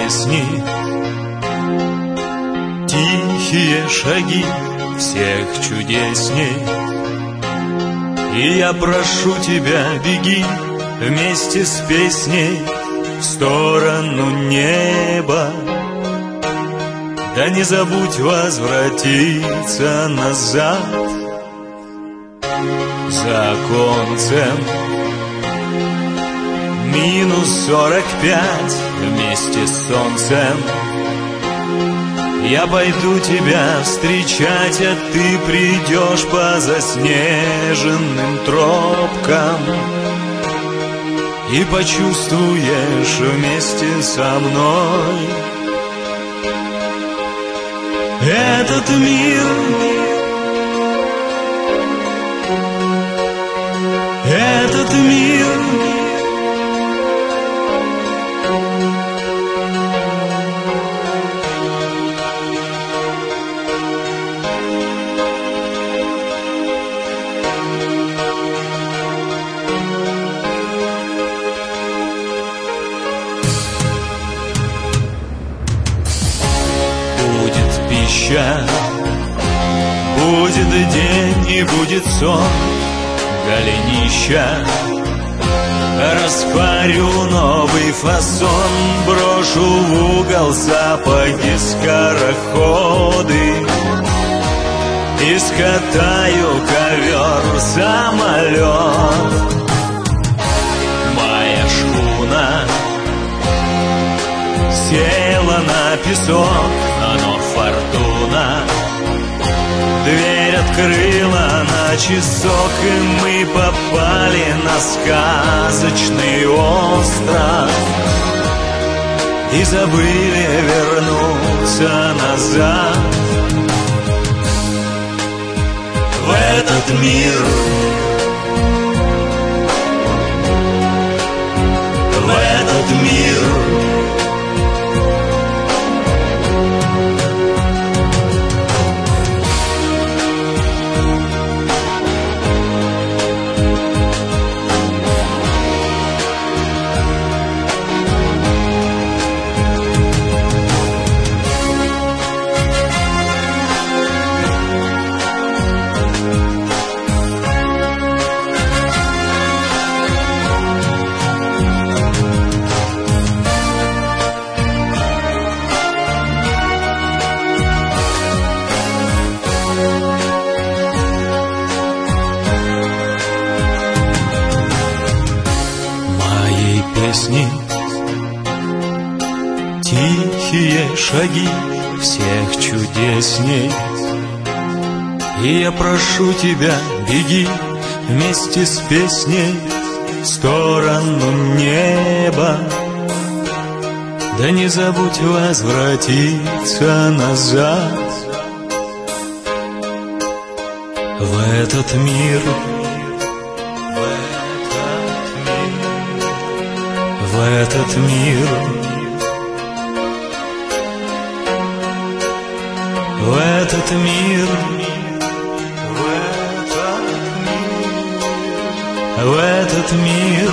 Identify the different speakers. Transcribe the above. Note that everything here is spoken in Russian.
Speaker 1: песни, тихие шаги всех чудесней. И я прошу тебя, беги вместе с песней в сторону неба. Да не забудь возвратиться назад. За оконцем -45 вместе с солнцем. Я пойду тебя встречать, а ты придешь по заснеженным тропкам и почувствуешь вместе со мной этот мир, этот мир. Будет день и будет сон, голенища. Распарю новый фасон, брошу в угол сапоги-скороходы и скатаю ковер-самолет. Моя шхуна села на песок, но фортуна дверь открыла на часок, и мы попали на сказочный остров и забыли вернуться назад в этот мир, в этот мир. Тихие шаги всех чудесней. И я прошу тебя, беги вместе с песней в сторону неба. Да не забудь возвратиться назад в этот мир, в этот мир, в этот мир, в этот мир.